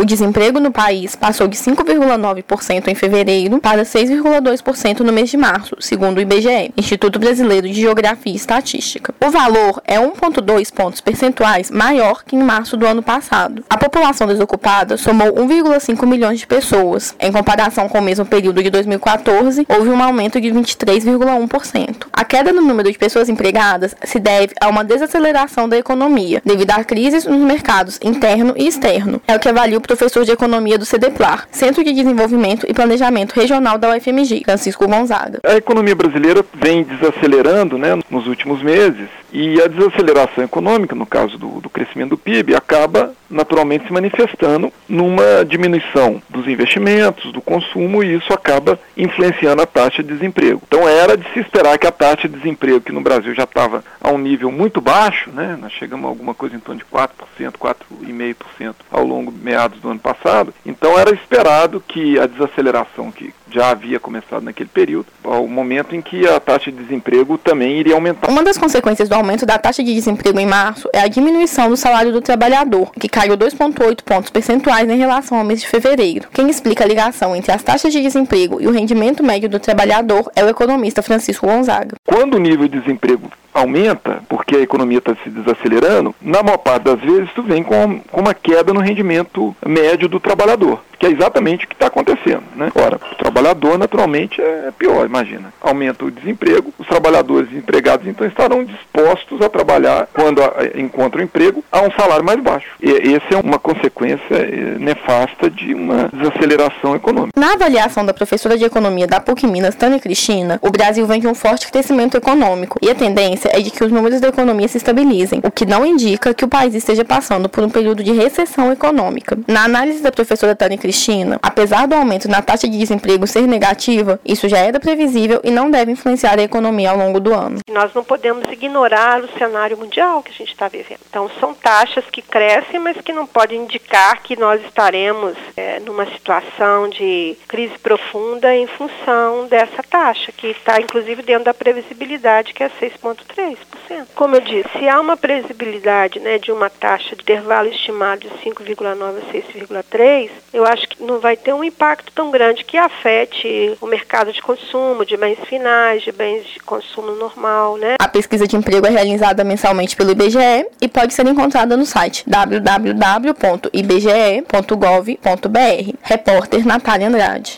desemprego no país passou de 5,9% em fevereiro para 6,2% no mês de março, segundo o IBGE, Instituto Brasileiro de Geografia e Estatística. O valor é 1,2 pontos percentuais maior que em março do ano passado. A população desocupada somou 1,5 milhões de pessoas. Em comparação com o mesmo período de 2014, houve um aumento de 23,1%. A queda no número de pessoas empregadas se deve a uma desaceleração da economia, devido à crise nos mercados interno e externo. É o que avalia o professor de economia do CDPLAR, Centro de Desenvolvimento e Planejamento Regional da UFMG, Francisco Gonzaga. A economia brasileira vem desacelerando, nos últimos meses, e a desaceleração econômica, no caso do crescimento do PIB, acaba naturalmente se manifestando numa diminuição dos investimentos, do consumo, e isso acaba influenciando a taxa de desemprego. Então era de se esperar que a taxa de desemprego, que no Brasil já estava a um nível muito baixo, nós chegamos a alguma coisa em torno de 4%, 4,5% ao longo de meados do ano passado, então era esperado que a desaceleração que já havia começado naquele período, ao momento em que a taxa de desemprego também iria aumentar. Uma das consequências do aumento da taxa de desemprego em março é a diminuição do salário do trabalhador, que caiu 2,8 pontos percentuais em relação ao mês de fevereiro. Quem explica a ligação entre as taxas de desemprego e o rendimento médio do trabalhador é o economista Francisco Gonzaga. Quando o nível de desemprego aumenta, porque a economia está se desacelerando, na maior parte das vezes isso vem com uma queda no rendimento médio do trabalhador, que é exatamente o que está acontecendo. Ora, o trabalhador naturalmente é pior, imagina. Aumenta o desemprego, os trabalhadores desempregados então estarão dispostos a trabalhar, quando encontram emprego, a um salário mais baixo. E essa é uma consequência nefasta de uma desaceleração econômica. Na avaliação da professora de economia da PUC Minas, Tânia Cristina, o Brasil vem de um forte crescimento econômico e a tendência é de que os números da economia se estabilizem, o que não indica que o país esteja passando por um período de recessão econômica. Na análise da professora Tânia Cristina, apesar do aumento na taxa de desemprego ser negativa, isso já era previsível e não deve influenciar a economia ao longo do ano. Nós não podemos ignorar o cenário mundial que a gente está vivendo. Então, são taxas que crescem, mas que não podem indicar que nós estaremos numa situação de crise profunda em função dessa taxa, que está, inclusive, dentro da previsibilidade, que é 6,3%. Como eu disse, se há uma previsibilidade de uma taxa de intervalo estimado de 5,9 a 6,3, eu acho que não vai ter um impacto tão grande que afete o mercado de consumo, de bens finais, de bens de consumo normal, A pesquisa de emprego é realizada mensalmente pelo IBGE e pode ser encontrada no site www.ibge.gov.br. Repórter Natália Andrade.